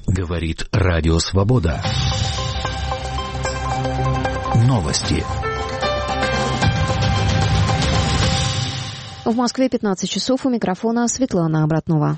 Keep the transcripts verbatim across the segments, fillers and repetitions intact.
Говорит Радио Свобода. Новости. В Москве пятнадцать часов, у микрофона Светлана Обратнова.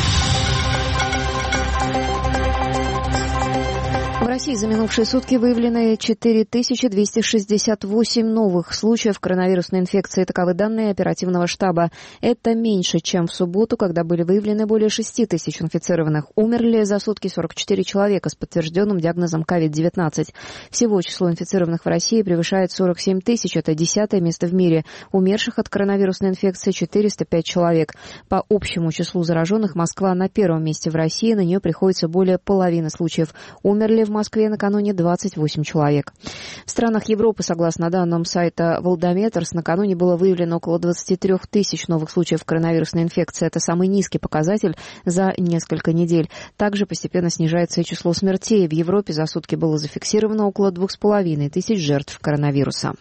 В России за минувшие сутки выявлены четыре тысячи двести шестьдесят восемь новых случаев коронавирусной инфекции. Таковы данные оперативного штаба. Это меньше, чем в субботу, когда были выявлены более шесть тысяч инфицированных. Умерли за сутки сорок четыре человека с подтвержденным диагнозом ковид девятнадцать. Всего число инфицированных в России превышает сорок семь тысяч. Это десятое место в мире. Умерших от коронавирусной инфекции четыреста пять человек. По общему числу зараженных Москва на первом месте в России. На нее приходится более половины случаев. Умерли в В Москве накануне двадцать восемь человек. В странах Европы, согласно данным сайта Волдометрс, накануне было выявлено около двадцать три тысяч новых случаев коронавирусной инфекции. Это самый низкий показатель за несколько недель. Также постепенно снижается и число смертей. В Европе за сутки было зафиксировано около двух с половиной тысяч жертв коронавируса.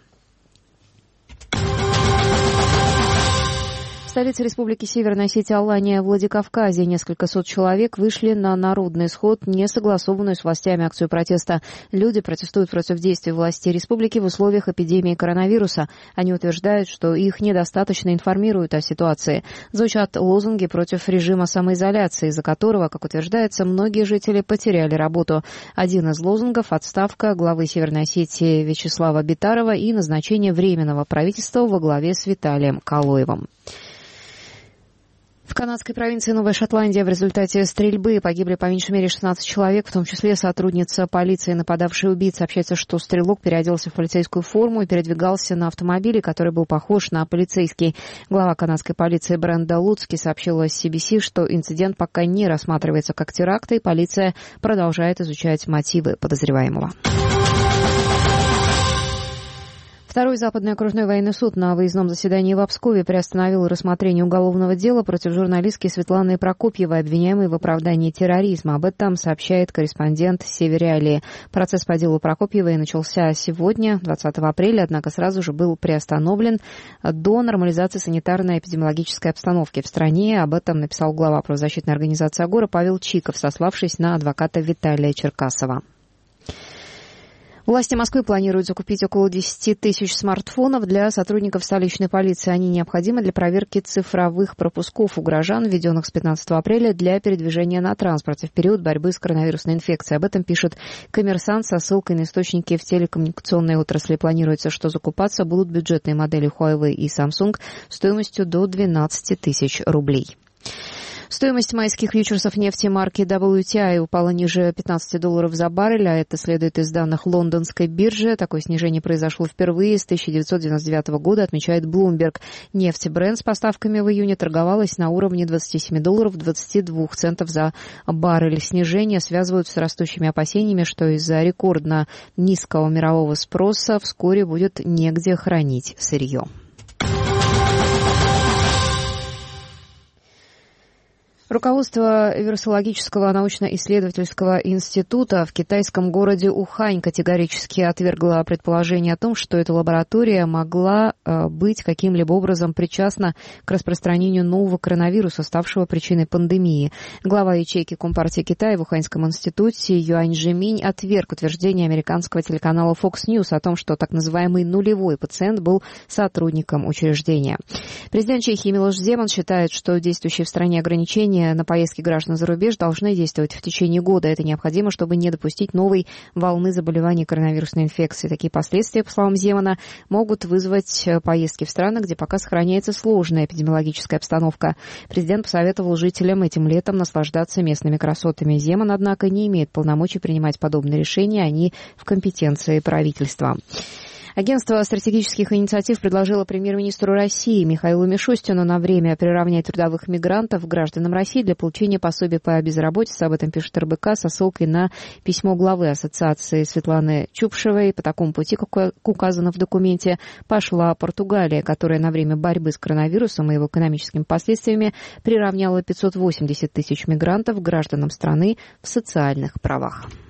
В столице Республики Северная Осетия Алания, Владикавказе, несколько сот человек вышли на народный сход, не согласованную с властями акцию протеста. Люди протестуют против действий властей республики в условиях эпидемии коронавируса. Они утверждают, что их недостаточно информируют о ситуации. Звучат лозунги против режима самоизоляции, из-за которого, как утверждается, многие жители потеряли работу. Один из лозунгов – отставка главы Северной Осетии Вячеслава Битарова и назначение временного правительства во главе с Виталием Калоевым. В канадской провинции Новая Шотландия в результате стрельбы погибли по меньшей мере шестнадцать человек, в том числе сотрудница полиции, нападавший убийца. Сообщается, что стрелок переоделся в полицейскую форму и передвигался на автомобиле, который был похож на полицейский. Глава канадской полиции Бренда Луцки сообщила си би си, что инцидент пока не рассматривается как теракт, и полиция продолжает изучать мотивы подозреваемого. Второй Западный окружной военный суд на выездном заседании в Пскове приостановил рассмотрение уголовного дела против журналистки Светланы Прокопьевой, обвиняемой в оправдании терроризма. Об этом сообщает корреспондент Северяли. Процесс по делу Прокопьевой начался сегодня, двадцатого апреля, однако сразу же был приостановлен до нормализации санитарно-эпидемиологической обстановки в стране. Об этом написал глава правозащитной организации «Агора» Павел Чиков, сославшись на адвоката Виталия Черкасова. Власти Москвы планируют закупить около десять тысяч смартфонов для сотрудников столичной полиции. Они необходимы для проверки цифровых пропусков у горожан, введенных с пятнадцатого апреля для передвижения на транспорте в период борьбы с коронавирусной инфекцией. Об этом пишет «Коммерсант» со ссылкой на источники в телекоммуникационной отрасли. Планируется, что закупаться будут бюджетные модели Huawei и Samsung стоимостью до двенадцать тысяч рублей. Стоимость майских фьючерсов нефти марки дабл ю ти ай упала ниже пятнадцати долларов за баррель, а это следует из данных лондонской биржи. Такое снижение произошло впервые с тысяча девятьсот девяносто девятого года, отмечает Bloomberg. Нефть Brent с поставками в июне торговалась на уровне двадцати семи долларов двадцати двух центов за баррель. Снижение связывают с растущими опасениями, что из-за рекордно низкого мирового спроса вскоре будет негде хранить сырье. Руководство Вирусологического научно-исследовательского института в китайском городе Ухань категорически отвергло предположение о том, что эта лаборатория могла быть каким-либо образом причастна к распространению нового коронавируса, ставшего причиной пандемии. Глава ячейки Компартии Китая в Уханьском институте Юань Жиминь отверг утверждение американского телеканала Fox News о том, что так называемый нулевой пациент был сотрудником учреждения. Президент Чехии Милош Земан считает, что действующие в стране ограничения на поездки граждан за рубеж должны действовать в течение года. Это необходимо, чтобы не допустить новой волны заболеваний коронавирусной инфекцией. Такие последствия, по словам Земана, могут вызвать поездки в страны, где пока сохраняется сложная эпидемиологическая обстановка. Президент посоветовал жителям этим летом наслаждаться местными красотами. Земан, однако, не имеет полномочий принимать подобные решения, они в компетенции правительства. Агентство стратегических инициатив предложило премьер-министру России Михаилу Мишустину на время приравнять трудовых мигрантов к гражданам России для получения пособия по безработице. Об этом пишет эр бэ ка со ссылкой на письмо главы ассоциации Светланы Чупшевой. По такому пути, как указано в документе, пошла Португалия, которая на время борьбы с коронавирусом и его экономическими последствиями приравняла пятьсот восемьдесят тысяч мигрантов к гражданам страны в социальных правах.